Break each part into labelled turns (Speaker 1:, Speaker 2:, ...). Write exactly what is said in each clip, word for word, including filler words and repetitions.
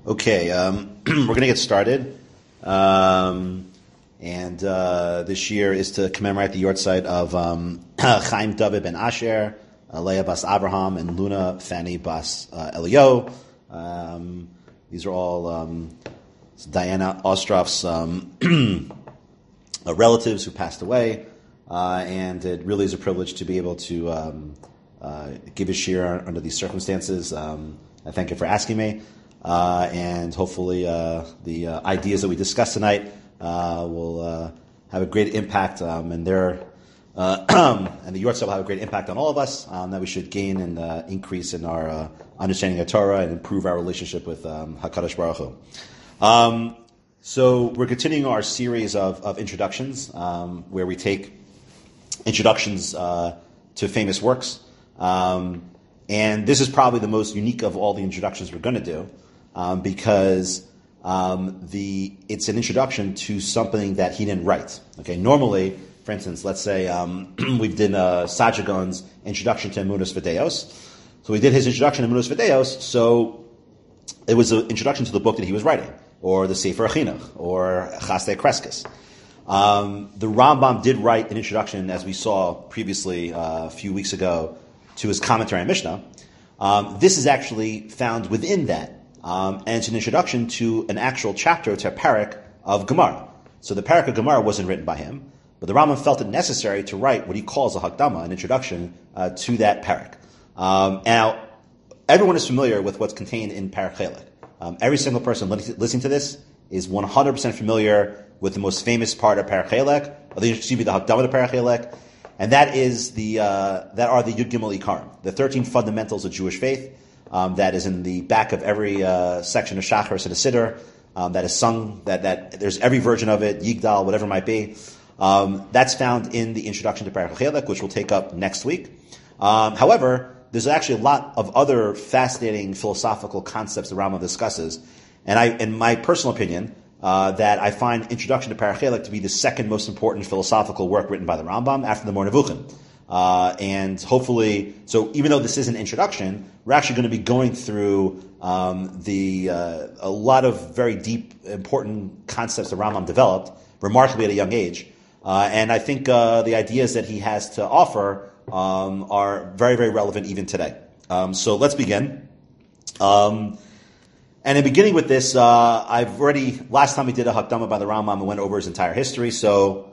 Speaker 1: Okay, um, we're going to get started. Um, and uh, this year is to commemorate the yahrzeit of um, Chaim David ben Asher, uh, Leah bas Abraham, and Luna Fanny bas uh, Elio. Um, these are all um, Diana Ostrov's um, uh, relatives who passed away. Uh, and it really is a privilege to be able to um, uh, give a shir under these circumstances. Um, I thank you for asking me. Uh, and hopefully uh, the uh, ideas that we discuss tonight uh, will uh, have a great impact, um, and their uh, and the yahrzeit will have a great impact on all of us. Um, that we should gain and uh, increase in our uh, understanding of Torah and improve our relationship with um, Hakadosh Baruch Hu. Um, so we're continuing our series of, of introductions, um, where we take introductions uh, to famous works, um, and this is probably the most unique of all the introductions we're going to do. Um, because um, the it's an introduction to something that he didn't write. Okay, normally, for instance, let's say um, we did uh, Sajagon's introduction to Emunus Videos. So we did his introduction to Emunus Videos. So it was an introduction to the book that he was writing, or the Sefer Chinuch, or Chasdei Kreskes. Um, the Rambam did write an introduction, as we saw previously uh, a few weeks ago, to his commentary on Mishnah. Um, this is actually found within that. Um, and it's an introduction to an actual chapter, to a parak of Gemara. So the parak of Gemara wasn't written by him, but the Rambam felt it necessary to write what he calls a hakdama, an introduction uh, to that parak. Um, now, everyone is familiar with what's contained in Parak Chelek. Um, every single person li- listening to this is one hundred percent familiar with the most famous part of Parak Chelek, or the, excuse me, the hakdama to Parak Chelek, and that is the uh, that are the Yud Gimel Ikarim, the thirteen fundamentals of Jewish faith. Um, that is in the back of every uh, section of Shacharis and a Siddur, um, that is sung, that, that there's every version of it, Yigdal, whatever it might be. Um, that's found in the introduction to Parak Chelek, which we'll take up next week. Um, however, there's actually a lot of other fascinating philosophical concepts the Rambam discusses. And I, in my personal opinion, uh, that I find Introduction to Parak Chelek to be the second most important philosophical work written by the Rambam after the Moreh Nevuchim. Uh, and hopefully, so even though this is an introduction, we're actually going to be going through um, the uh, a lot of very deep, important concepts that Rambam developed, remarkably at a young age. Uh, and I think uh, the ideas that he has to offer um, are very, very relevant even today. Um, so let's begin. Um, and in beginning with this, uh, I've already, last time we did a Hakdama by the Rambam, I went over his entire history, so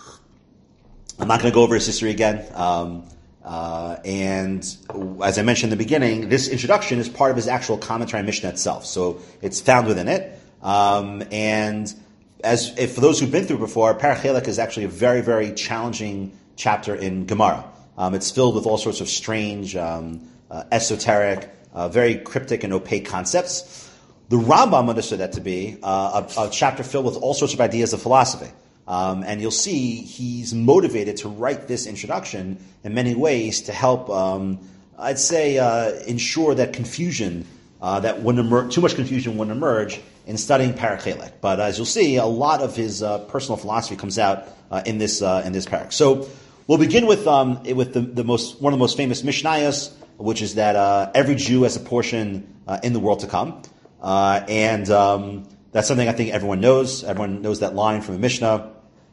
Speaker 1: I'm not going to go over his history again. Um, uh, and as I mentioned in the beginning, this introduction is part of his actual commentary on Mishnah itself. So it's found within it. Um, and as if for those who've been through before, Parak Chelek is actually a very, very challenging chapter in Gemara. Um, it's filled with all sorts of strange, um, uh, esoteric, uh, very cryptic and opaque concepts. The Rambam understood that to be uh, a, a chapter filled with all sorts of ideas of philosophy. Um, and you'll see he's motivated to write this introduction in many ways to help, um, I'd say, uh, ensure that confusion, uh, that wouldn't emerge, too much confusion wouldn't emerge in studying Parak Chelek. But as you'll see, a lot of his uh, personal philosophy comes out uh, in this uh, in this parak. So we'll begin with um, with the, the most one of the most famous Mishnayos, which is that uh, every Jew has a portion uh, in the world to come, uh, and um, that's something I think everyone knows. Everyone knows that line from the Mishnah.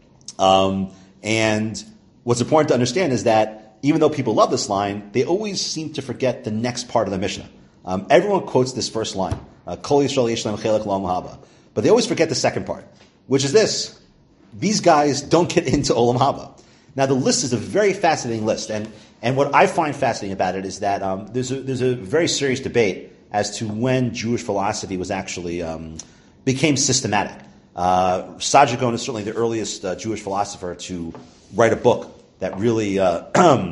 Speaker 1: Um, and what's important to understand is that even though people love this line, they always seem to forget the next part of the Mishnah. Um, everyone quotes this first line, uh, Kol Yisrael Yesh Lahem Chelek L'Olam Haba, but they always forget the second part, which is this: these guys don't get into Olam Haba. Now, the list is a very fascinating list, and and what I find fascinating about it is that um, there's a there's a very serious debate as to when Jewish philosophy was actually um, became systematic. Uh, Sajagon is certainly the earliest uh, Jewish philosopher to write a book that really uh,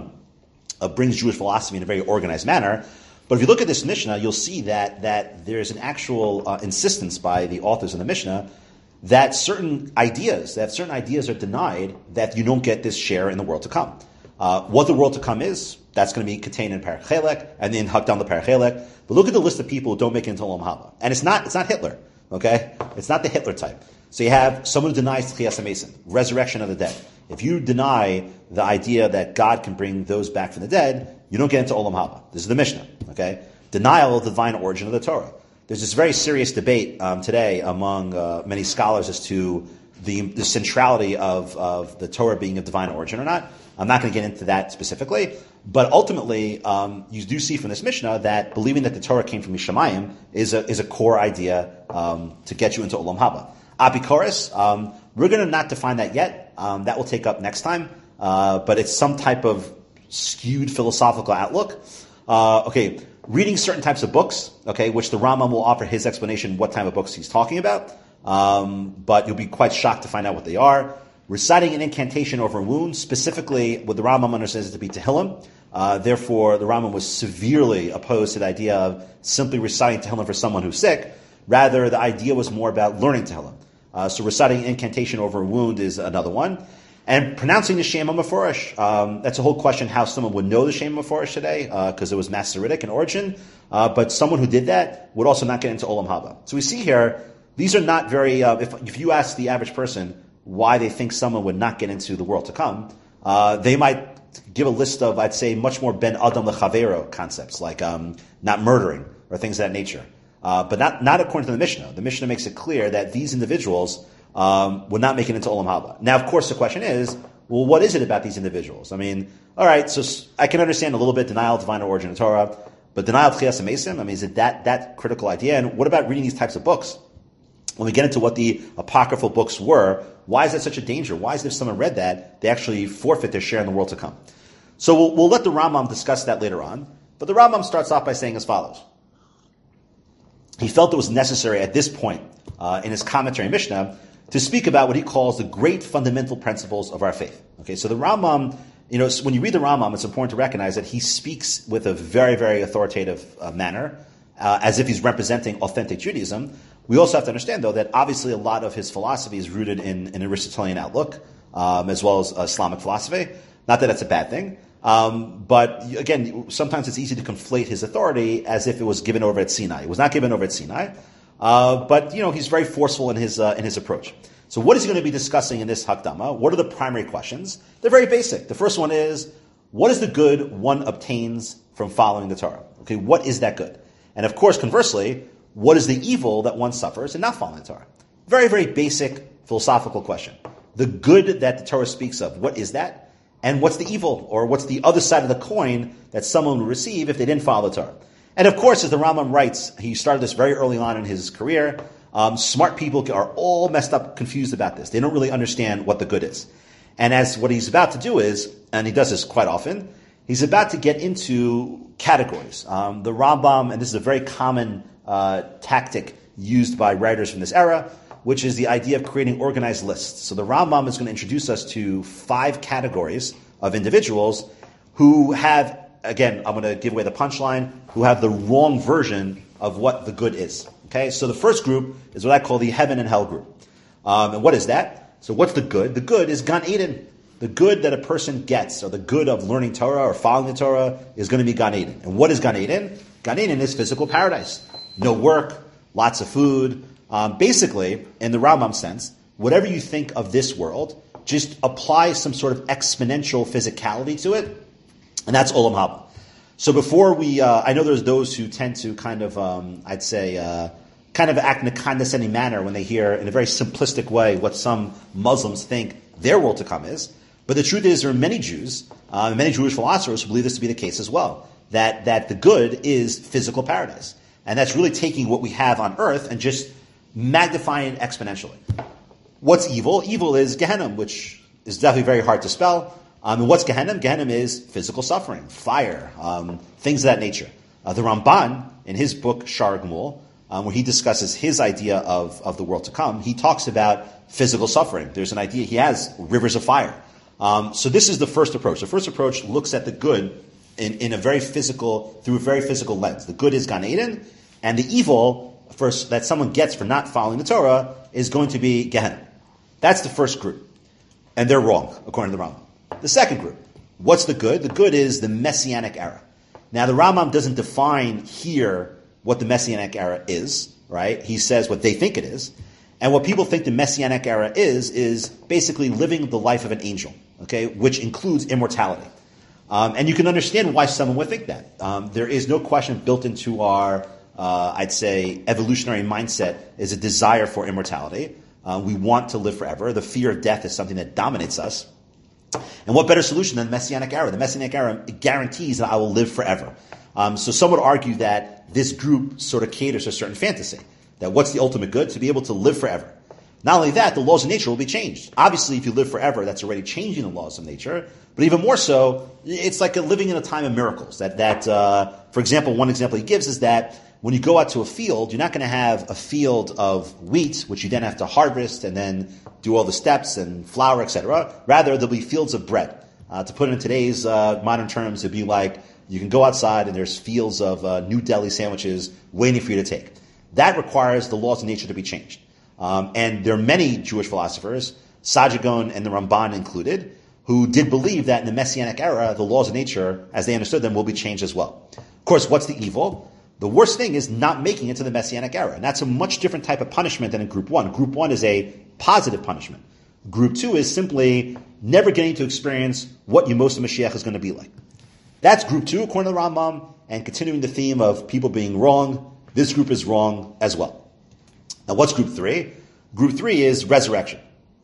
Speaker 1: uh, brings Jewish philosophy in a very organized manner. But if you look at this Mishnah, you'll see that that there's an actual uh, insistence by the authors of the Mishnah that certain ideas, that certain ideas are denied, that you don't get this share in the world to come. Uh, what the world to come is, that's going to be contained in Parak Chelek and then Hakdama the Parak Chelek. But look at the list of people who don't make it into Olam Haba, and it's not it's not Hitler. Okay, it's not the Hitler type. So you have someone who denies Tchias HaMesim, resurrection of the dead. If you deny the idea that God can bring those back from the dead, you don't get into Olam Haba. This is the Mishnah. Okay, denial of the divine origin of the Torah. there's this very serious debate um, today among uh, many scholars as to the, the centrality of, of the Torah being of divine origin or not. I'm not going to get into that specifically, but ultimately, um, you do see from this Mishnah that believing that the Torah came from Yishamayim is a is a core idea um, to get you into Olam Haba. Apikoros, um, we're going to not define that yet. Um, that will take up next time, uh, but it's some type of skewed philosophical outlook. Uh, okay, reading certain types of books, okay, which the Rambam will offer his explanation what type of books he's talking about, um, but you'll be quite shocked to find out what they are. Reciting an incantation over a wound, specifically what the Rambam understands to be Tehillim. Uh, therefore, the Rambam was severely opposed to the idea of simply reciting Tehillim for someone who's sick. Rather, the idea was more about learning Tehillim. Uh, so reciting an incantation over a wound is another one. And pronouncing the Shem HaMeforesh. Um, that's a whole question how someone would know the Shem HaMeforesh today, because uh, it was Masoretic in origin. Uh, but someone who did that would also not get into Olam Haba. So we see here, these are not very, uh, if, if you ask the average person why they think someone would not get into the world to come, uh, they might give a list of, I'd say, much more ben adam lechavero concepts, like um, not murdering or things of that nature. Uh, but not, not according to the Mishnah. The Mishnah makes it clear that these individuals um, would not make it into Olam Haba. Now, of course, the question is, well, what is it about these individuals? I mean, all right, so I can understand a little bit denial of divine origin in Torah, but denial of Chiyas HaMesim, I mean, is it that, that critical idea? And what about reading these types of books? When we get into what the apocryphal books were, why is that such a danger? Why is it if someone read that, they actually forfeit their share in the world to come? So we'll, we'll let the Rambam discuss that later on. But the Rambam starts off by saying as follows. He felt it was necessary at this point uh, in his commentary Mishnah to speak about what he calls the great fundamental principles of our faith. Okay, so the Rambam, you know, when you read the Rambam, it's important to recognize that he speaks with a very, very authoritative uh, manner, uh, as if he's representing authentic Judaism. We also have to understand, though, that obviously a lot of his philosophy is rooted in, in an Aristotelian outlook, um, as well as Islamic philosophy. Not that that's a bad thing. Um, but again, sometimes it's easy to conflate his authority as if it was given over at Sinai. It was not given over at Sinai. Uh, but, you know, he's very forceful in his, uh, in his approach. So what is he going to be discussing in this Hakdama? What are the primary questions? They're very basic. The first one is, what is the good one obtains from following the Torah? Okay, what is that good? And of course, conversely, what is the evil that one suffers in not following the Torah? Very, very basic philosophical question. The good that the Torah speaks of, what is that? And what's the evil, or what's the other side of the coin that someone would receive if they didn't follow the Torah? And of course, as the Rambam writes, he started this very early on in his career, um, smart people are all messed up, confused about this. They don't really understand what the good is. And as what he's about to do is, and he does this quite often, he's about to get into categories. Um, the Rambam, and this is a very common uh, tactic used by writers from this era, which is the idea of creating organized lists. So the Rambam is going to introduce us to five categories of individuals who have, again, I'm going to give away the punchline, who have the wrong version of what the good is. Okay, so the first group is what I call the heaven and hell group. Um, and what is that? So what's the good? The good is Gan Eden. The good that a person gets, or the good of learning Torah or following the Torah, is going to be Gan Eden. And what is Gan Eden? Gan Eden is physical paradise. No work, lots of food. Um, basically, in the Rambam sense, whatever you think of this world, just apply some sort of exponential physicality to it, and that's Olam Haba. So before we, uh, I know there's those who tend to kind of, um, I'd say, uh, kind of act in a condescending manner when they hear, in a very simplistic way, what some Muslims think their world to come is. But the truth is, there are many Jews, uh, many Jewish philosophers who believe this to be the case as well, that that the good is physical paradise. And that's really taking what we have on earth and just magnifying it exponentially. What's evil? Evil is Gehenna, which is definitely very hard to spell. Um, and what's Gehenna? Gehenna is physical suffering, fire, um, things of that nature. Uh, the Ramban, in his book Shar Gmul, um, where he discusses his idea of, of the world to come, he talks about physical suffering. There's an idea, he has rivers of fire. Um, so this is the first approach. The first approach looks at the good in, in a very physical, through a very physical lens. The good is Gan Eden, and the evil first that someone gets for not following the Torah is going to be Gehenna. That's the first group. And they're wrong, according to the Rambam. The second group, what's the good? The good is the Messianic era. Now, the Rambam doesn't define here what the Messianic era is, right? He says what they think it is. And what people think the Messianic era is, is basically living the life of an angel, okay, which includes immortality. Um, and you can understand why someone would think that. Um, there is no question built into our uh, I'd say, evolutionary mindset is a desire for immortality. Uh, we want to live forever. The fear of death is something that dominates us. And what better solution than the Messianic era? The Messianic era guarantees that I will live forever. Um, so some would argue that this group sort of caters to a certain fantasy. That what's the ultimate good? To be able to live forever. Not only that, the laws of nature will be changed. Obviously, if you live forever, that's already changing the laws of nature. But even more so, it's like a living in a time of miracles. That, that uh, for example, one example he gives is that when you go out to a field, you're not going to have a field of wheat, which you then have to harvest and then do all the steps and flour, et cetera. Rather, there'll be fields of bread. Uh, to put it in today's uh, modern terms, it'd be like you can go outside and there's fields of uh, New Delhi sandwiches waiting for you to take. That requires the laws of nature to be changed. Um, and there are many Jewish philosophers, Saadia Gaon and the Ramban included, who did believe that in the Messianic era, the laws of nature, as they understood them, will be changed as well. Of course, what's the evil? The worst thing is not making it to the Messianic era. And that's a much different type of punishment than in Group one. Group one is a positive punishment. Group two is simply never getting to experience what Yemos HaMashiach is going to be like. That's Group two, according to the Rambam, and continuing the theme of people being wrong, this group is wrong as well. Now, what's Group three? Group three is resurrection.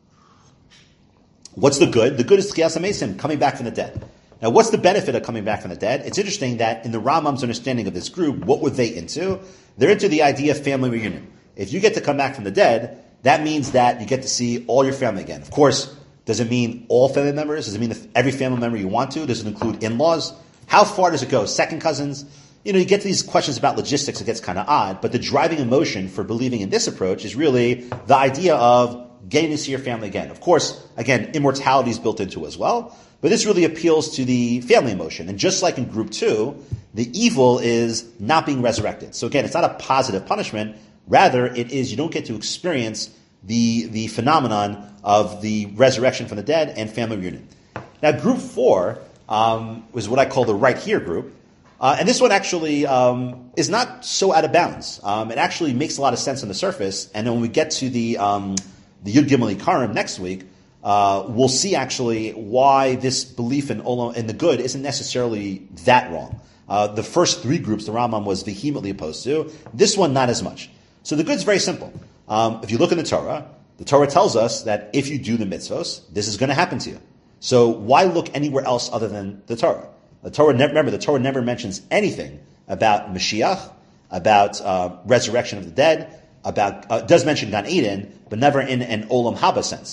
Speaker 1: What's the good? The good is Tchiyas HaMesim, coming back from the dead. Now, what's the benefit of coming back from the dead? It's interesting that in the Rambam's understanding of this group, what were they into? They're into the idea of family reunion. If you get to come back from the dead, that means that you get to see all your family again. Of course, does it mean all family members? Does it mean every family member you want to? Does it include in-laws? How far does it go? Second cousins? You know, you get to these questions about logistics, it gets kind of odd, but the driving emotion for believing in this approach is really the idea of getting to see your family again. Of course, again, immortality is built into it as well, but this really appeals to the family emotion. And just like in Group two, the evil is not being resurrected. So again, it's not a positive punishment, rather it is you don't get to experience the, the phenomenon of the resurrection from the dead and family reunion. Now, Group four um, was what I call the right here group. Uh, and this one actually um, is not so out of bounds. Um, it actually makes a lot of sense on the surface. And then when we get to the um, the Yud Gimel Ikarim next week, uh, we'll see actually why this belief in Olam, in the good isn't necessarily that wrong. Uh, the first three groups the Rambam was vehemently opposed to. This one, not as much. So the good's very simple. Um, if you look in the Torah, the Torah tells us that if you do the mitzvos, this is going to happen to you. So why look anywhere else other than the Torah? The Torah never, remember, the Torah never mentions anything about Mashiach, about uh, resurrection of the dead, about uh, does mention Gan Eden, but never in an Olam Haba sense.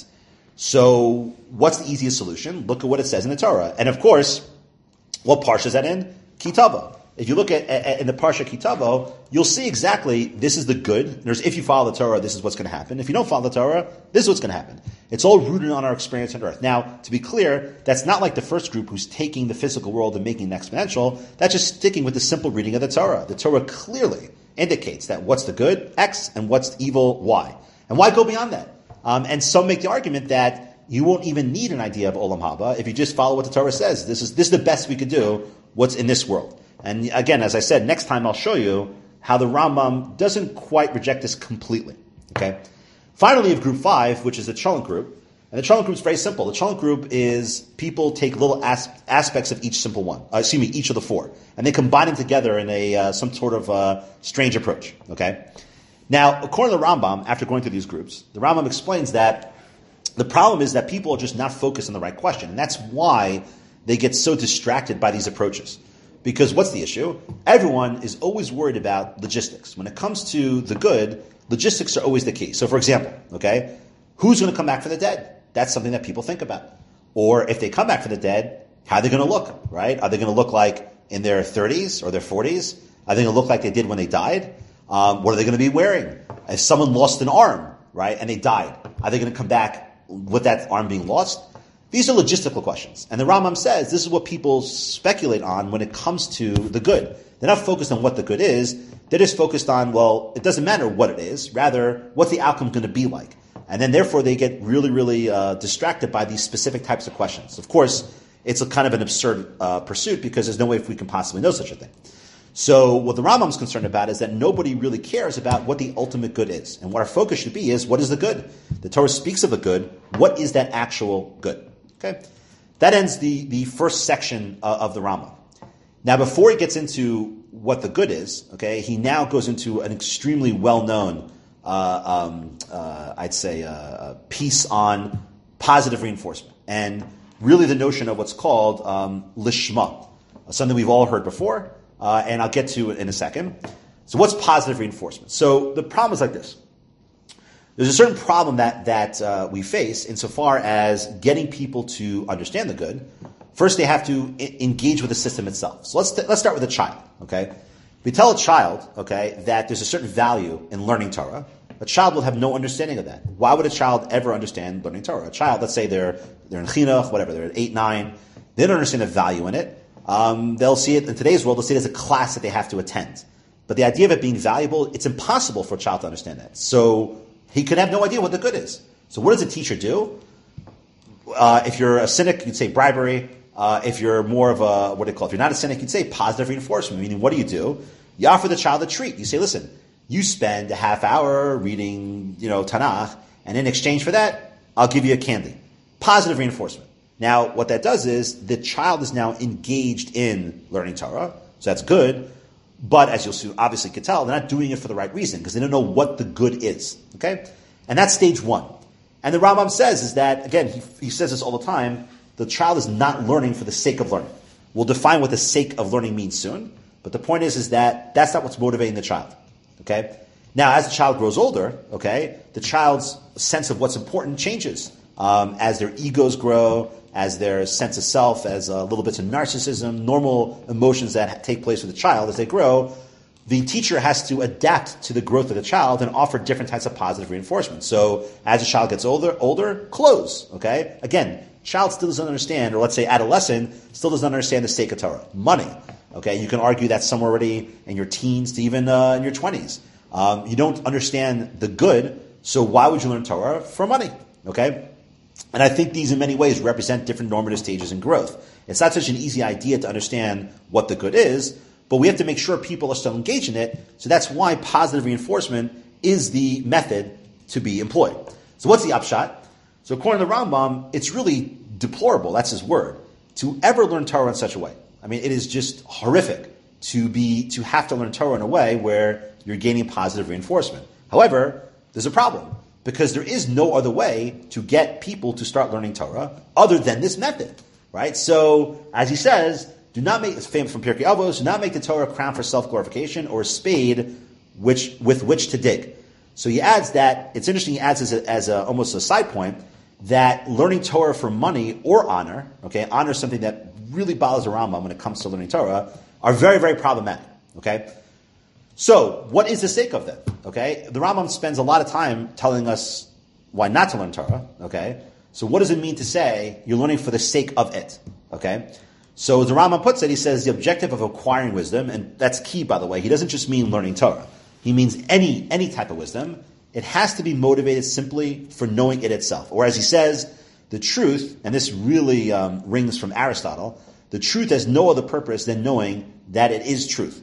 Speaker 1: So, what's the easiest solution? Look at what it says in the Torah, and of course, what parsha is that in? Ki Tavo. If you look at, at in the parsha Ki Tavo, you'll see exactly this is the good. There's if you follow the Torah, this is what's going to happen. If you don't follow the Torah, this is what's going to happen. It's all rooted on our experience on earth. Now, to be clear, that's not like the first group who's taking the physical world and making it exponential. That's just sticking with the simple reading of the Torah. The Torah clearly indicates that what's the good, X, and what's the evil, Y. And why go beyond that? Um, and some make the argument that you won't even need an idea of Olam Haba if you just follow what the Torah says. This is this is the best we could do, what's in this world. And again, as I said, next time I'll show you how the Rambam doesn't quite reject this completely. Okay. Finally, of Group five, which is the Cholent group, and the Cholent group is very simple. The Cholent group is people take little as- aspects of each simple one, uh, excuse me, each of the four, and they combine them together in a uh, some sort of uh, strange approach. Okay. Now, according to the Rambam, after going through these groups, the Rambam explains that the problem is that people are just not focused on the right question, and that's why they get so distracted by these approaches. Because what's the issue? Everyone is always worried about logistics. When it comes to the good, logistics are always the key. So, for example, okay, who's going to come back from the dead? That's something that people think about. Or if they come back from the dead, how are they going to look, right? Are they going to look like in their thirties or their forties? Are they going to look like they did when they died? Um, what are they going to be wearing? If someone lost an arm, right, and they died, are they going to come back with that arm being lost? These are logistical questions. And the Rambam says this is what people speculate on when it comes to the good. They're not focused on what the good is. They're just focused on, well, it doesn't matter what it is. Rather, what's the outcome going to be like? And then therefore they get really, really uh, distracted by these specific types of questions. Of course, it's a kind of an absurd uh, pursuit because there's no way if we can possibly know such a thing. So what the Rambam's concerned about is that nobody really cares about what the ultimate good is. And what our focus should be is, what is the good? The Torah speaks of the good. What is that actual good? Okay, that ends the, the first section uh, of the Rambam. Now, before he gets into what the good is, okay, he now goes into an extremely well-known, uh, um, uh, I'd say, uh, piece on positive reinforcement, and really the notion of what's called um, lishma, something we've all heard before, uh, and I'll get to it in a second. So what's positive reinforcement? So the problem is like this. There's a certain problem that, that uh, we face insofar as getting people to understand the good. First, they have to I- engage with the system itself. So let's, th- let's start with a child, okay? We tell a child, okay, that there's a certain value in learning Torah. A child will have no understanding of that. Why would a child ever understand learning Torah? A child, let's say they're they're in chinuch, whatever, they're at eight, nine, they don't understand the value in it. Um, they'll see it in today's world, they'll see it as a class that they have to attend. But the idea of it being valuable, it's impossible for a child to understand that. So he could have no idea what the good is. So what does a teacher do? Uh, if you're a cynic, you'd say bribery. Uh, if you're more of a, what do you call it? If you're not a cynic, you'd say positive reinforcement. Meaning, what do you do? You offer the child a treat. You say, listen, you spend a half hour reading, you know, Tanakh, and in exchange for that, I'll give you a candy. Positive reinforcement. Now, what that does is the child is now engaged in learning Torah, so that's good. But as you'll soon obviously could tell, they're not doing it for the right reason because they don't know what the good is. Okay, and that's stage one. And the Rambam says is that again, he, he says this all the time. The child is not learning for the sake of learning. We'll define what the sake of learning means soon. But the point is, is that that's not what's motivating the child. Okay. Now, as the child grows older, okay, the child's sense of what's important changes um, as their egos grow, as their sense of self, as a little bits of narcissism, normal emotions that take place with the child as they grow. The teacher has to adapt to the growth of the child and offer different types of positive reinforcement. So, as the child gets older, older, clothes. Okay, again, child still doesn't understand, or let's say adolescent still doesn't understand the sake of Torah. Money. Okay, you can argue that somewhere already in your teens to even uh, in your twenties. Um, you don't understand the good, so why would you learn Torah? For money. Okay? And I think these in many ways represent different normative stages in growth. It's not such an easy idea to understand what the good is, but we have to make sure people are still engaged in it, so that's why positive reinforcement is the method to be employed. So what's the upshot? So according to the Rambam, it's really deplorable, that's his word, to ever learn Torah in such a way. I mean, it is just horrific to be to have to learn Torah in a way where you're gaining positive reinforcement. However, there's a problem, because there is no other way to get people to start learning Torah other than this method, right? So, as he says, do not make, it's famous from Pirkei Avos, do not make the Torah a crown for self-glorification or a spade which with which to dig. So he adds that, it's interesting, he adds as, a, as a, almost a side point, that learning Torah for money or honor, okay, honor is something that really bothers the Rambam when it comes to learning Torah, are very, very problematic, okay? So, what is the sake of them? Okay, the Rambam spends a lot of time telling us why not to learn Torah. Okay, so what does it mean to say you're learning for the sake of it? Okay, so the Rambam puts it, he says the objective of acquiring wisdom, and that's key, by the way. He doesn't just mean learning Torah. He means any any type of wisdom. It has to be motivated simply for knowing it itself, or as he says, the truth, and this really um, rings from Aristotle. The truth has no other purpose than knowing that it is truth.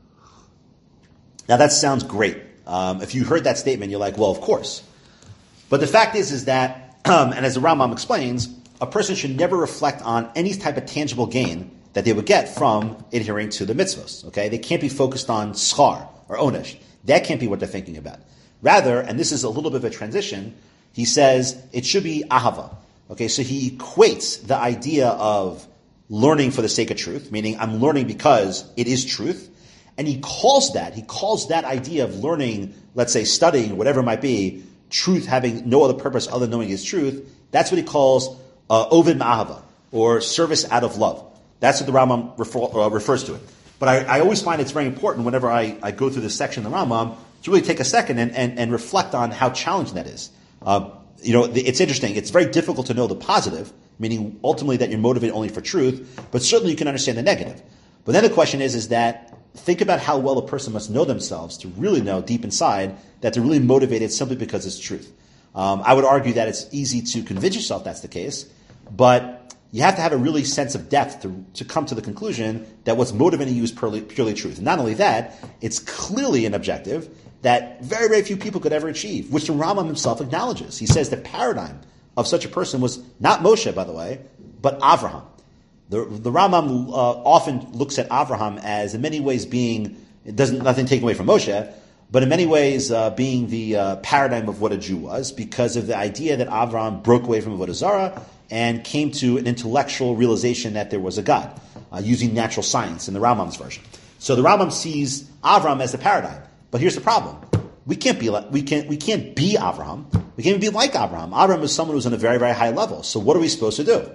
Speaker 1: Now that sounds great. Um, if you heard that statement, you're like, well, of course. But the fact is, is that, um, and as the Rambam explains, a person should never reflect on any type of tangible gain that they would get from adhering to the mitzvahs. Okay, they can't be focused on schar or onesh. That can't be what they're thinking about. Rather, and this is a little bit of a transition, he says it should be ahava. Okay, so he equates the idea of learning for the sake of truth, meaning I'm learning because it is truth. And he calls that, he calls that idea of learning, let's say studying, whatever it might be, truth having no other purpose other than knowing his truth, that's what he calls uh, ovid ma'ahava, or service out of love. That's what the Rambam refer, uh, refers to it. But I, I always find it's very important whenever I, I go through this section of the Rambam to really take a second and, and, and reflect on how challenging that is. Uh, you know, it's interesting. It's very difficult to know the positive, meaning ultimately that you're motivated only for truth, but certainly you can understand the negative. But then the question is, is that think about how well a person must know themselves to really know deep inside that they're really motivated simply because it's truth. Um, I would argue that it's easy to convince yourself that's the case, but you have to have a really sense of depth to, to come to the conclusion that what's motivating you is purely, purely truth. And not only that, it's clearly an objective that very, very few people could ever achieve, which the Rambam himself acknowledges. He says the paradigm of such a person was not Moshe, by the way, but Avraham. The, the Rambam uh, often looks at Avraham as, in many ways, being, it doesn't nothing taken away from Moshe, but in many ways uh, being the uh, paradigm of what a Jew was, because of the idea that Avraham broke away from Avodah Zarah and came to an intellectual realization that there was a God, uh, using natural science in the Rambam's version. So the Rambam sees Avraham as the paradigm. But here's the problem: we can't be like, we can't we can't be Avraham. We can't even be like Avraham. Avraham is someone who's on a very very high level. So what are we supposed to do?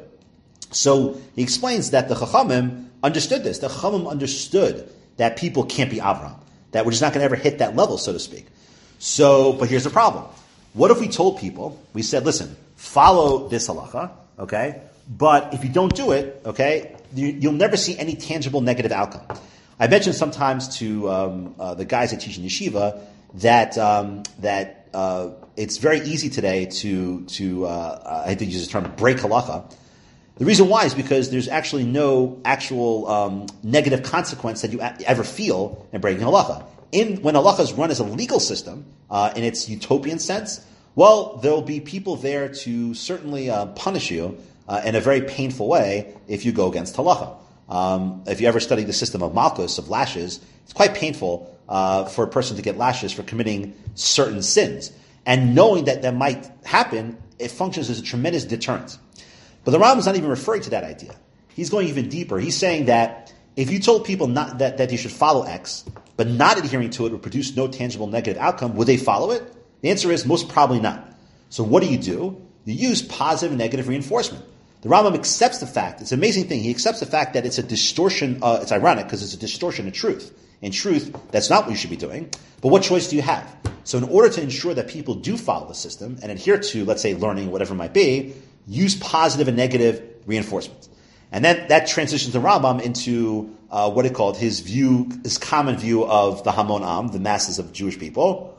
Speaker 1: So he explains that the Chachamim understood this. The Chachamim understood that people can't be Avraham, that we're just not going to ever hit that level, so to speak. So, but here's the problem: what if we told people, we said, listen, follow this halacha, okay? But if you don't do it, okay, you, you'll never see any tangible negative outcome. I mentioned sometimes to um, uh, the guys that teach in yeshiva that um, that uh, it's very easy today to to uh, I hate to use this term, break halacha. The reason why is because there's actually no actual um, negative consequence that you a- ever feel in breaking halacha. In when halacha is run as a legal system uh, in its utopian sense, well, there will be people there to certainly uh, punish you uh, in a very painful way if you go against halacha. Um, if you ever study the system of malchus, of lashes, it's quite painful uh, for a person to get lashes for committing certain sins. And knowing that that might happen, it functions as a tremendous deterrent. But the Rambam is not even referring to that idea. He's going even deeper. He's saying that if you told people not that, that they should follow X, but not adhering to it would produce no tangible negative outcome, would they follow it? The answer is most probably not. So what do you do? You use positive and negative reinforcement. The Rambam accepts the fact, it's an amazing thing, he accepts the fact that it's a distortion, uh, it's ironic because it's a distortion of truth. In truth, that's not what you should be doing, but what choice do you have? So in order to ensure that people do follow the system and adhere to, let's say, learning, whatever it might be, use positive and negative reinforcement. And then that transitions the Rambam into uh, what he called his view, his common view of the Hamon Am, the masses of Jewish people,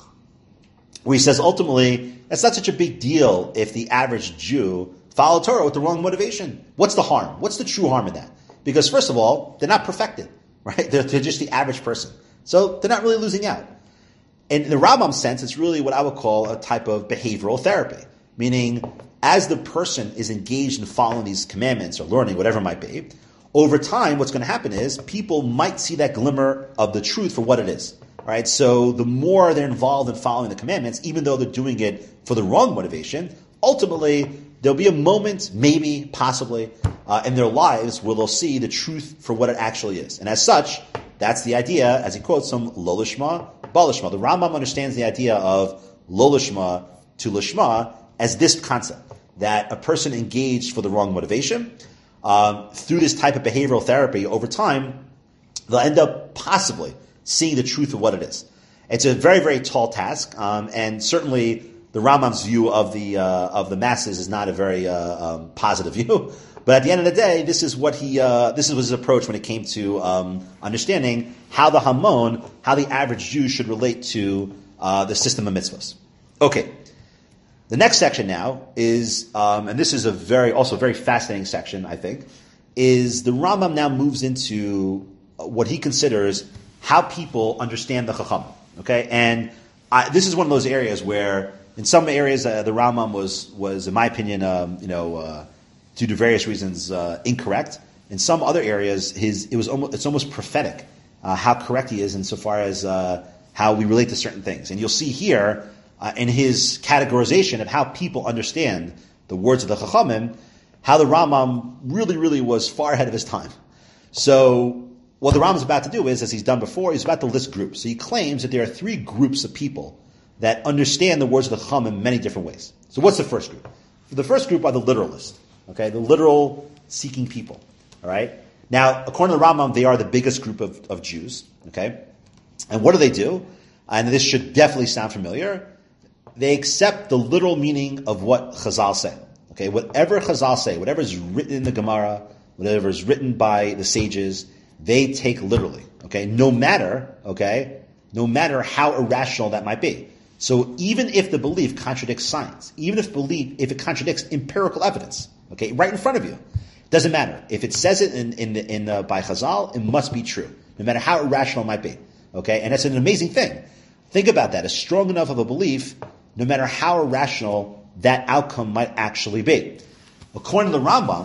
Speaker 1: where he says ultimately, it's not such a big deal if the average Jew follow Torah with the wrong motivation. What's the harm? What's the true harm in that? Because first of all, they're not perfected, right? They're, they're just the average person. So they're not really losing out. In the Rambam sense, it's really what I would call a type of behavioral therapy, meaning as the person is engaged in following these commandments or learning, whatever it might be, over time, what's going to happen is people might see that glimmer of the truth for what it is, right? So the more they're involved in following the commandments, even though they're doing it for the wrong motivation, ultimately, there'll be a moment, maybe, possibly, uh, in their lives where they'll see the truth for what it actually is. And as such, that's the idea, as he quotes from Lo Lishma, Ba Lishma. The Rambam understands the idea of Lo Lishma to Lishma as this concept, that a person engaged for the wrong motivation, um, through this type of behavioral therapy, over time, they'll end up possibly seeing the truth of what it is. It's a very, very tall task, um, and certainly the Rambam's view of the uh, of the masses is not a very uh, um, positive view. But at the end of the day, this is what he uh, this was his approach when it came to um, understanding how the Hamon, how the average Jew should relate to uh, the system of mitzvahs. Okay, the next section now is, um, and this is a very also very fascinating section, I think, is the Rambam now moves into what he considers how people understand the Chacham. Okay, and I, this is one of those areas where, in some areas, uh, the Rambam was, was, in my opinion, um, you know, uh, due to various reasons, uh, incorrect. In some other areas, his it was almost it's almost prophetic uh, how correct he is insofar as uh, how we relate to certain things. And you'll see here uh, in his categorization of how people understand the words of the Chachamim, how the Rambam really, really was far ahead of his time. So what the Rambam is about to do is, as he's done before, he's about to list groups. So he claims that there are three groups of people that understand the words of the Chacham in many different ways. So what's the first group? The first group are the literalists, okay, the literal seeking people, all right? Now, according to the Rambam, they are the biggest group of, of Jews, okay? And what do they do? And this should definitely sound familiar. They accept the literal meaning of what Chazal say, okay? Whatever Chazal say, whatever is written in the Gemara, whatever is written by the sages, they take literally, okay? No matter, okay, no matter how irrational that might be. So even if the belief contradicts science, even if belief, if it contradicts empirical evidence, okay, right in front of you, doesn't matter. If it says it in in, in uh, by Chazal, it must be true, no matter how irrational it might be, okay. And that's an amazing thing. Think about that. A strong enough of a belief, no matter how irrational that outcome might actually be. According to the Rambam,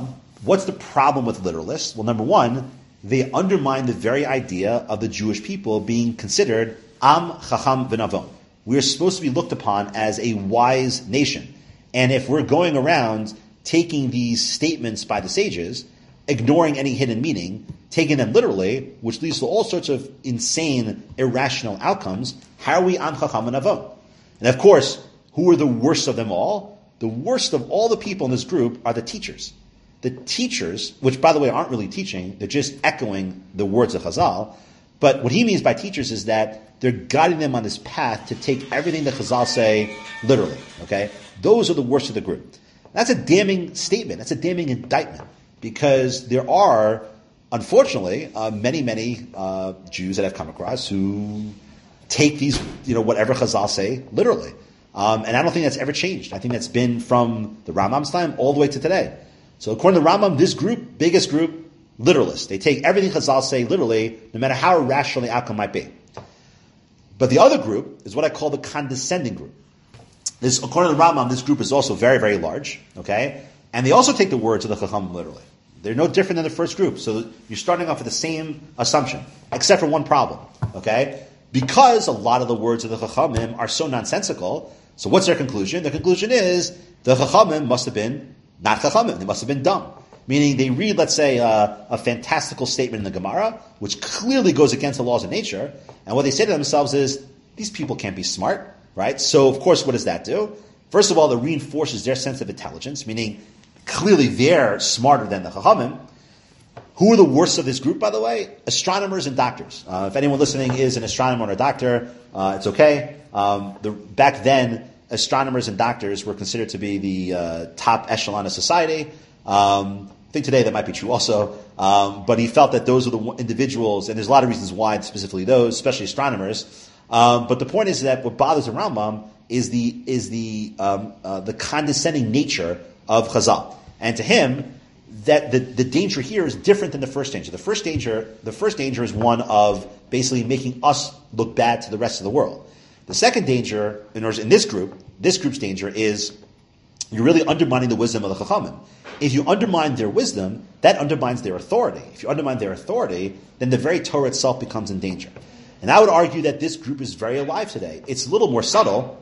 Speaker 1: What's the problem with literalists? Well, number one, they undermine the very idea of the Jewish people being considered Am Chacham V'Navon. We are supposed to be looked upon as a wise nation. And if we're going around taking these statements by the sages, ignoring any hidden meaning, taking them literally, which leads to all sorts of insane, irrational outcomes, how are we Am Chacham V'Navon? And of course, who are the worst of them all? The worst of all the people in this group are the teachers. The teachers, which by the way aren't really teaching, they're just echoing the words of Chazal. But what he means by teachers is that they're guiding them on this path to take everything that Chazal say literally. Okay, those are the worst of the group. That's a damning statement. That's a damning indictment, because there are, unfortunately, uh, many, many uh, Jews that I've come across who take these, you know, whatever Chazal say literally. Um, and I don't think that's ever changed. I think that's been from the Rambam's time all the way to today. So according to Rambam, this group, biggest group, literalists. They take everything Chazal say literally, no matter how irrational the outcome might be. But the other group is what I call the condescending group. This, according to the Rambam, this group is also very, very large, okay? And they also take the words of the Chacham literally. They're no different than the first group. So you're starting off with the same assumption, except for one problem, okay? Because a lot of the words of the Chachamim are so nonsensical, so what's their conclusion? The conclusion is the Chachamim must have been not Chachamim. They must have been dumb. Meaning they read, let's say, uh, a fantastical statement in the Gemara, which clearly goes against the laws of nature, and what they say to themselves is, these people can't be smart, right? So, of course, what does that do? First of all, it reinforces their sense of intelligence, meaning clearly they're smarter than the Chachamim. Who are the worst of this group, by the way? Astronomers and doctors. Uh, if anyone listening is an astronomer or a doctor, uh, it's okay. Um, the, back then, astronomers and doctors were considered to be the uh, top echelon of society. Um, I think today that might be true also. Um, but he felt that those are the individuals, and there's a lot of reasons why, specifically those, especially astronomers. Um, but the point is that what bothers the Rambam is the is the um, uh, the condescending nature of Chazal, and to him, that the, the danger here is different than the first danger. The first danger, the first danger is one of basically making us look bad to the rest of the world. The second danger, in, in this group, this group's danger is you're really undermining the wisdom of the Chachamim. If you undermine their wisdom, that undermines their authority. If you undermine their authority, then the very Torah itself becomes in danger. And I would argue that this group is very alive today. It's a little more subtle,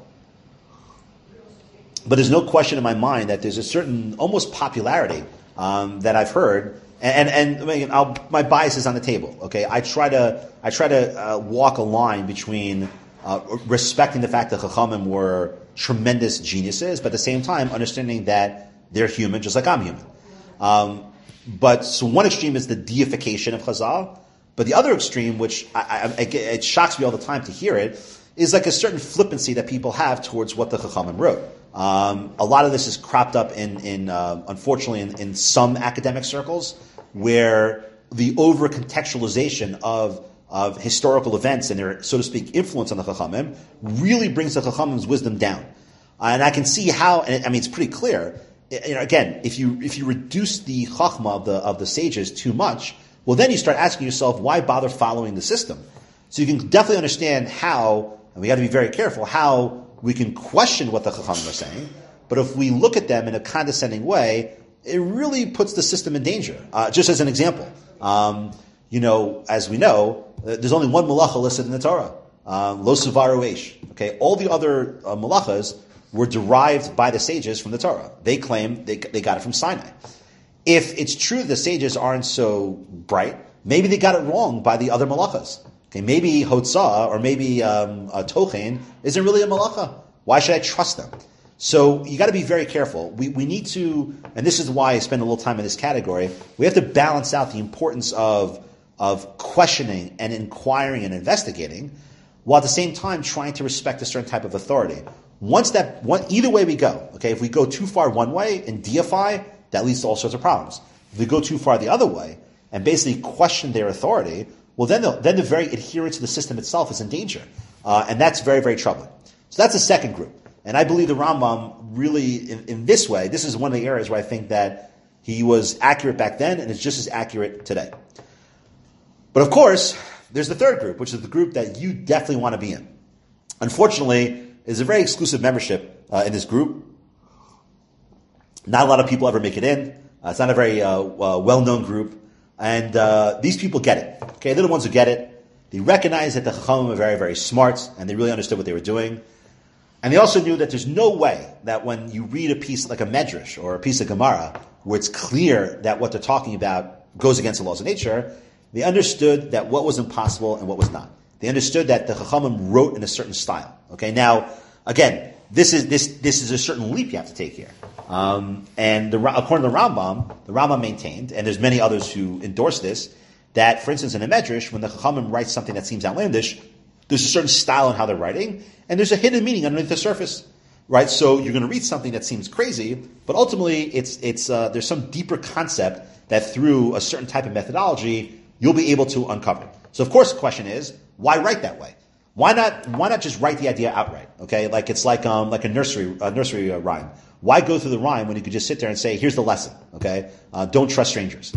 Speaker 1: but there's no question in my mind that there's a certain almost popularity um, that I've heard. And, and, and I mean, I'll, my bias is on the table. Okay, I try to I try to uh, walk a line between uh, respecting the fact that Chachamim were tremendous geniuses, but at the same time understanding that they're human, just like I'm human. Um, but so one extreme is the deification of Chazal, but the other extreme, which I, I, it shocks me all the time to hear it, is like a certain flippancy that people have towards what the Chachamim wrote. Um, a lot of this is cropped up in, in uh, unfortunately, in, in some academic circles, where the over-contextualization of of historical events and their, so to speak, influence on the Chachamim really brings the Chachamim's wisdom down. Uh, and I can see how, and I mean, it's pretty clear. You know, again, if you if you reduce the Chachma of the of the sages too much, well, then you start asking yourself, why bother following the system? So you can definitely understand how, and we got to be very careful, how we can question what the Chachamim are saying, but if we look at them in a condescending way, it really puts the system in danger. Uh, just as an example, um, you know, as we know, there's only one malacha listed in the Torah, um, lo suvaru eish. Okay, all the other uh, malachas were derived by the sages from the Torah. They claim they they got it from Sinai. If it's true that the sages aren't so bright, maybe they got it wrong by the other malachas. Okay, maybe Hotzah or maybe um, uh, Tochen isn't really a malacha. Why should I trust them? So you got to be very careful. We we need to, and this is why I spend a little time in this category. We have to balance out the importance of of questioning and inquiring and investigating, while at the same time trying to respect a certain type of authority. Once that, one, either way we go, okay, if we go too far one way and deify, that leads to all sorts of problems. If we go too far the other way and basically question their authority, well, then the, then the very adherence to the system itself is in danger. Uh, and that's very, very troubling. So that's the second group. And I believe the Rambam really, in, in this way, this is one of the areas where I think that he was accurate back then and is just as accurate today. But of course, there's the third group, which is the group that you definitely want to be in. Unfortunately, there's a very exclusive membership uh, in this group. Not a lot of people ever make it in. Uh, it's not a very uh, uh, well-known group. And uh, these people get it. Okay, they're the ones who get it. They recognize that the Chachamim are very, very smart, and they really understood what they were doing. And they also knew that there's no way that when you read a piece like a Medrash or a piece of Gemara, where it's clear that what they're talking about goes against the laws of nature, they understood that what was impossible and what was not. They understood that the Chachamim wrote in a certain style. Okay, now, again, this is this this is a certain leap you have to take here. Um, and the, according to the Rambam, the Rambam maintained, and there's many others who endorse this, that, for instance, in a Medrash, when the Chachamim writes something that seems outlandish, there's a certain style in how they're writing, and there's a hidden meaning underneath the surface, right? So you're going to read something that seems crazy, but ultimately it's it's uh, there's some deeper concept that through a certain type of methodology you'll be able to uncover. So of course the question is, why write that way? Why not why not just write the idea outright? Okay, like it's like um like a nursery a nursery uh, rhyme. Why go through the rhyme when you could just sit there and say, here's the lesson? Okay, uh, don't trust strangers.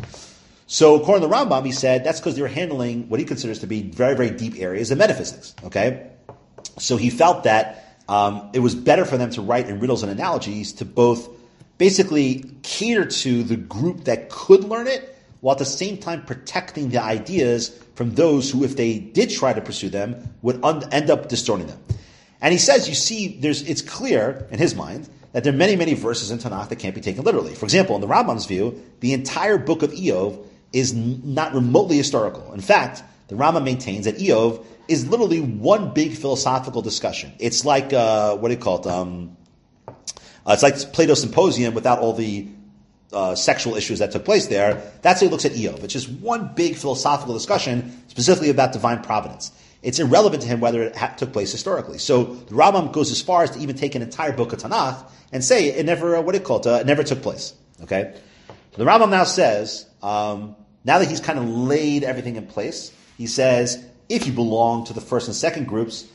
Speaker 1: So according to the Rambam, he said that's because they were handling what he considers to be very, very deep areas of metaphysics. Okay, so he felt that um, it was better for them to write in riddles and analogies to both basically cater to the group that could learn it, while at the same time protecting the ideas from those who, if they did try to pursue them, would un- end up distorting them. And he says, you see, there's it's clear in his mind that there are many, many verses in Tanakh that can't be taken literally. For example, in the Rambam's view, the entire book of Iyov is n- not remotely historical. In fact, the Rambam maintains that Iyov is literally one big philosophical discussion. It's like, uh, what do you call it? Um, uh, it's like Plato's Symposium without all the uh, sexual issues that took place there. That's how he looks at Iyov. It's just one big philosophical discussion specifically about divine providence. It's irrelevant to him whether it ha- took place historically. So the Rambam goes as far as to even take an entire book of Tanakh and say it never, uh, what do you call it? Uh, it never took place. Okay? So the Rambam now says, um, now that he's kind of laid everything in place, he says, if you belong to the first and second groups,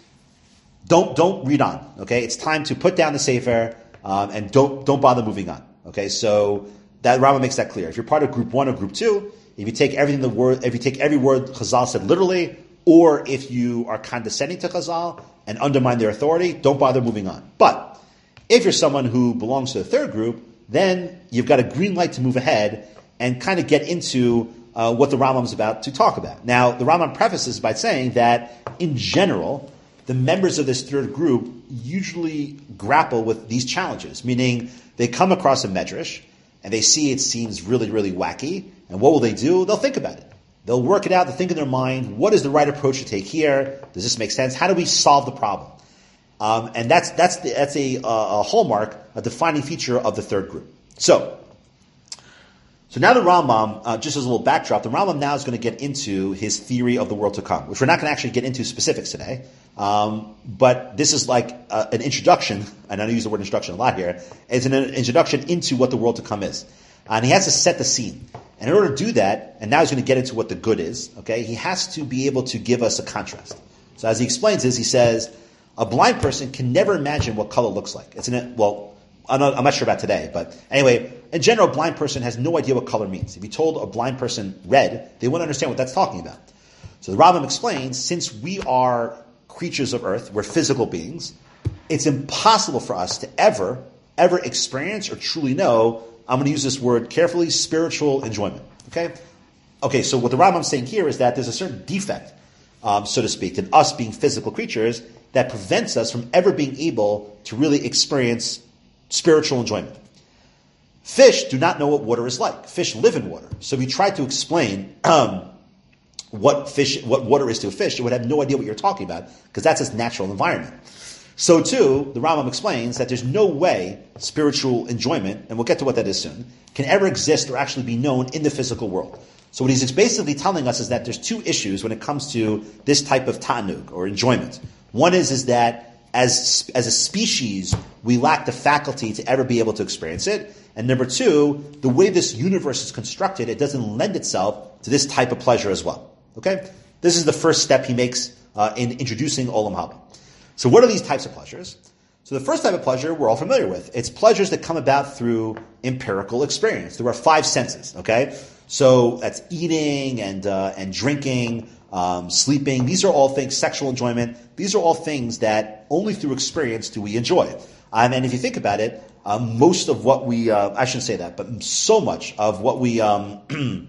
Speaker 1: don't don't read on. Okay, it's time to put down the sefer um, and don't don't bother moving on. Okay, so that Rambam makes that clear. If you're part of group one or group two, if you take everything the word, if you take every word Chazal said literally, or if you are condescending to Chazal and undermine their authority, don't bother moving on. But if you're someone who belongs to the third group, then you've got a green light to move ahead and kind of get into uh, what the Rambam is about to talk about. Now, the Rambam prefaces by saying that, in general, the members of this third group usually grapple with these challenges, meaning they come across a medrash and they see it seems really, really wacky, and what will they do? They'll think about it. They'll work it out, they'll think in their mind, what is the right approach to take here? Does this make sense? How do we solve the problem? Um, and that's that's the, that's a, a hallmark, a defining feature of the third group. So, so now the Rambam, uh, just as a little backdrop, the Rambam now is going to get into his theory of the world to come, which we're not going to actually get into specifics today. Um, but this is like uh, an introduction, and I use the word introduction a lot here. It's an introduction into what the world to come is. And he has to set the scene. And in order to do that, and now he's going to get into what the good is, okay, he has to be able to give us a contrast. So as he explains this, he says, a blind person can never imagine what color looks like. It's an, well, I'm not, I'm not sure about today, but anyway, in general, a blind person has no idea what color means. If you told a blind person red, they wouldn't understand what that's talking about. So the Rambam explains, since we are creatures of earth, we're physical beings, it's impossible for us to ever, ever experience or truly know, I'm going to use this word carefully, spiritual enjoyment. Okay? Okay, so what the Rambam is saying here is that there's a certain defect, um, so to speak, in us being physical creatures that prevents us from ever being able to really experience spiritual enjoyment. Fish do not know what water is like. Fish live in water. So if you try to explain um, what fish, what water is to a fish, it would have no idea what you're talking about because that's its natural environment. So too, the Rambam explains that there's no way spiritual enjoyment, and we'll get to what that is soon, can ever exist or actually be known in the physical world. So what he's basically telling us is that there's two issues when it comes to this type of ta'anug, or enjoyment. One is, is that as, as a species, we lack the faculty to ever be able to experience it. And number two, the way this universe is constructed, it doesn't lend itself to this type of pleasure as well. Okay? This is the first step he makes uh, in introducing Olam Haba. So what are these types of pleasures? So the first type of pleasure we're all familiar with. It's pleasures that come about through empirical experience. There are five senses, okay? So that's eating and uh, and drinking, um, sleeping. These are all things, sexual enjoyment. These are all things that only through experience do we enjoy. Um, and if you think about it, um, most of what we, uh, I shouldn't say that, but so much of what we, um,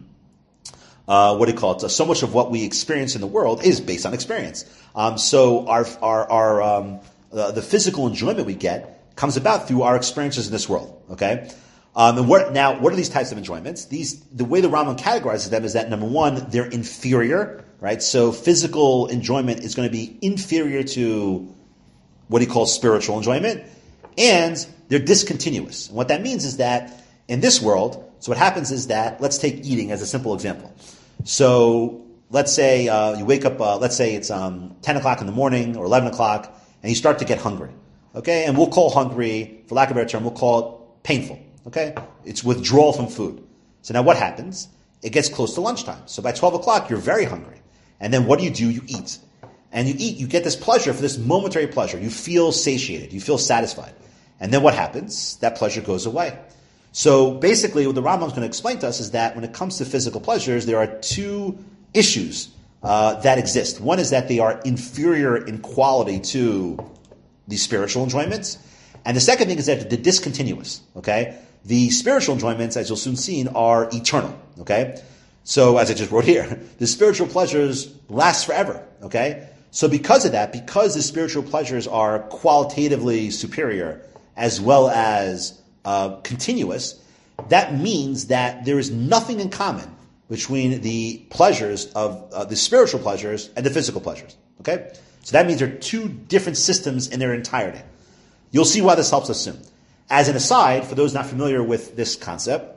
Speaker 1: uh, what do you call it? So much of what we experience in the world is based on experience. Um, so our, our, our, um, uh, the physical enjoyment we get comes about through our experiences in this world. Okay. Um, and what, now, what are these types of enjoyments? These, the way the Rambam categorizes them is that number one, they're inferior, right? So physical enjoyment is going to be inferior to what he calls spiritual enjoyment, and they're discontinuous. And what that means is that in this world, so what happens is that, let's take eating as a simple example. So let's say uh, you wake up, uh, let's say it's um, ten o'clock in the morning or eleven o'clock, and you start to get hungry. Okay, and we'll call hungry, for lack of a better term, we'll call it painful. Okay? It's withdrawal from food. So now what happens? It gets close to lunchtime. So by twelve o'clock, you're very hungry. And then what do you do? You eat. And you eat, you get this pleasure for this momentary pleasure. You feel satiated. You feel satisfied. And then what happens? That pleasure goes away. So basically what the Rambam is going to explain to us is that when it comes to physical pleasures, there are two issues uh, that exist. One is that they are inferior in quality to the spiritual enjoyments. And the second thing is that they're discontinuous. Okay? The spiritual enjoyments, as you'll soon see, are eternal. Okay? So, as I just wrote here, the spiritual pleasures last forever. Okay? So because of that, because the spiritual pleasures are qualitatively superior as well as uh, continuous, that means that there is nothing in common between the pleasures of uh, the spiritual pleasures and the physical pleasures. Okay? So that means there are two different systems in their entirety. You'll see why this helps us soon. As an aside, for those not familiar with this concept,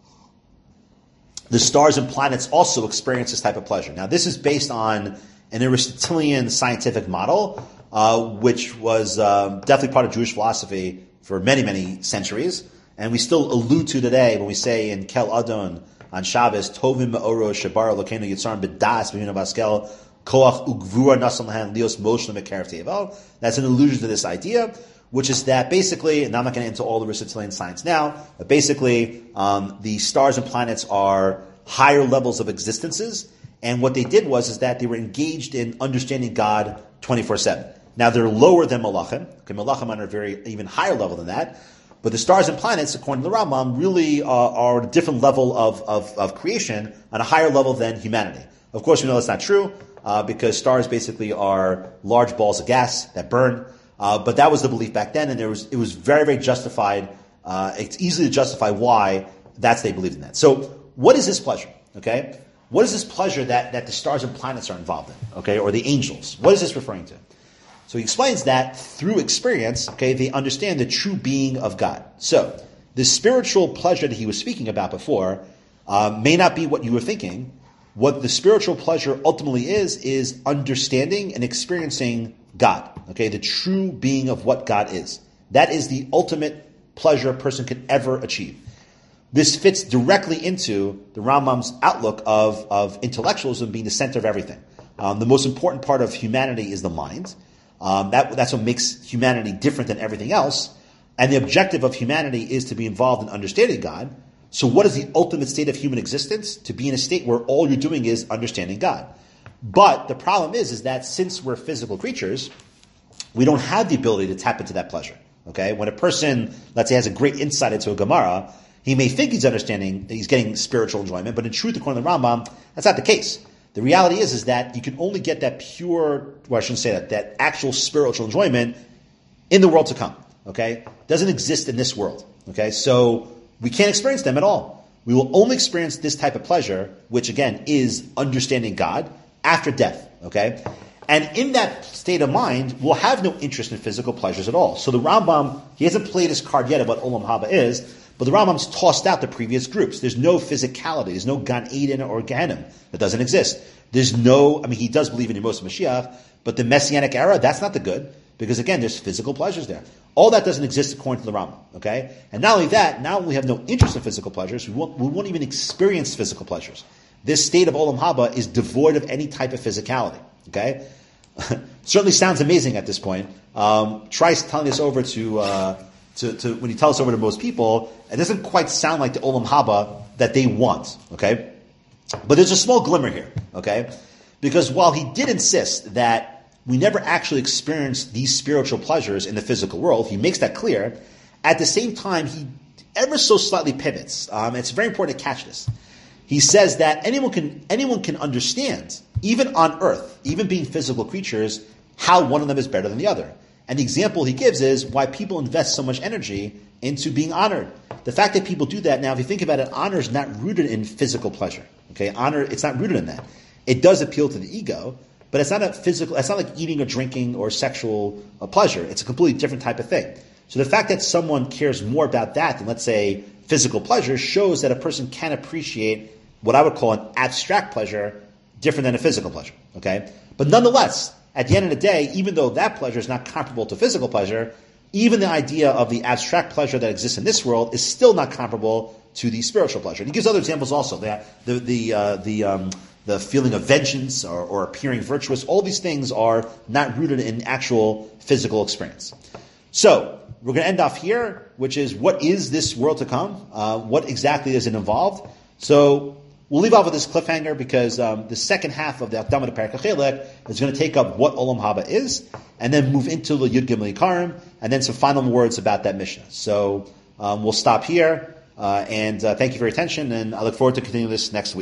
Speaker 1: the stars and planets also experience this type of pleasure. Now, this is based on an Aristotelian scientific model, uh, which was um, definitely part of Jewish philosophy for many, many centuries, and we still allude to today when we say in Kel Adon on Shabbos, Tovim Me'oro Shabar Lokenu Yitzarm B'das B'Yuna Baskel Koach Ugvura Nasam Lahan Lios Moshe Mekarav Tevel. That's an allusion to this idea, which is that basically, and I'm not going to get into all the Aristotelian science now, but basically um, the stars and planets are higher levels of existences, and what they did was is that they were engaged in understanding God twenty-four seven. Now they're lower than Malachim. Okay, Malachim are on a very even higher level than that, but the stars and planets, according to the Rambam, really uh, are at a different level of, of, of creation, on a higher level than humanity. Of course, we know that's not true, uh, because stars basically are large balls of gas that burn. Uh, but that was the belief back then, and there was it was very, very justified. Uh, it's easy to justify why that's they believed in that. So, what is this pleasure? Okay, what is this pleasure that, that the stars and planets are involved in? Okay, or the angels? What is this referring to? So he explains that through experience, okay, they understand the true being of God. So, the spiritual pleasure that he was speaking about before uh, may not be what you were thinking. What the spiritual pleasure ultimately is is understanding and experiencing God, okay, the true being of what God is. That is the ultimate pleasure a person could ever achieve. This fits directly into the Rambam's outlook of, of intellectualism being the center of everything. Um, the most important part of humanity is the mind. Um, that, that's what makes humanity different than everything else. And the objective of humanity is to be involved in understanding God. So what is the ultimate state of human existence? To be in a state where all you're doing is understanding God. But the problem is, is that since we're physical creatures, we don't have the ability to tap into that pleasure. Okay? When a person, let's say, has a great insight into a Gemara, he may think he's understanding, he's getting spiritual enjoyment, but in truth, according to the Rambam, that's not the case. The reality is, is that you can only get that pure, well, I shouldn't say that, that actual spiritual enjoyment in the world to come. Okay? It doesn't exist in this world. Okay? So, we can't experience them at all. We will only experience this type of pleasure, which again is understanding God, after death, okay? And in that state of mind, we'll have no interest in physical pleasures at all. So the Rambam, he hasn't played his card yet of what Olam Haba is, but the Rambam's tossed out the previous groups. There's no physicality. There's no Gan Eden or Gehenim. That doesn't exist. There's no, I mean, he does believe in Yemos Mashiach, but the Messianic era, that's not the good, because again, there's physical pleasures there. All that doesn't exist according to the Rambam, okay? And not only that, now we have no interest in physical pleasures, we won't, we won't even experience physical pleasures. This state of Olam Haba is devoid of any type of physicality. Okay, certainly sounds amazing at this point. Um, try telling this over to, uh, to to when you tell us over to most people, it doesn't quite sound like the Olam Haba that they want. Okay, but there's a small glimmer here. Okay, because while he did insist that we never actually experience these spiritual pleasures in the physical world, he makes that clear. At the same time, he ever so slightly pivots. Um, it's very important to catch this. He says that anyone can anyone can understand, even on earth, even being physical creatures, how one of them is better than the other. And the example he gives is why people invest so much energy into being honored. The fact that people do that now, if you think about it, honor is not rooted in physical pleasure. Okay, honor, it's not rooted in that. It does appeal to the ego, but it's not a physical, it's not like eating or drinking or sexual uh, pleasure. It's a completely different type of thing. So the fact that someone cares more about that than, let's say, physical pleasure shows that a person can appreciate what I would call an abstract pleasure different than a physical pleasure. Okay? But nonetheless, at the end of the day, even though that pleasure is not comparable to physical pleasure, even the idea of the abstract pleasure that exists in this world is still not comparable to the spiritual pleasure. And he gives other examples also. The the the uh, the, um, the feeling of vengeance or, or appearing virtuous. All these things are not rooted in actual physical experience. So we're going to end off here, which is what is this world to come? Uh, what exactly is it involved? So we'll leave off with this cliffhanger because um, the second half of the Akdama to Perek HaChelek is going to take up what Olam Haba is, and then move into the Yud Gimel Yikarim, and then some final words about that Mishnah. So um, we'll stop here, uh, and uh, thank you for your attention, and I look forward to continuing this next week.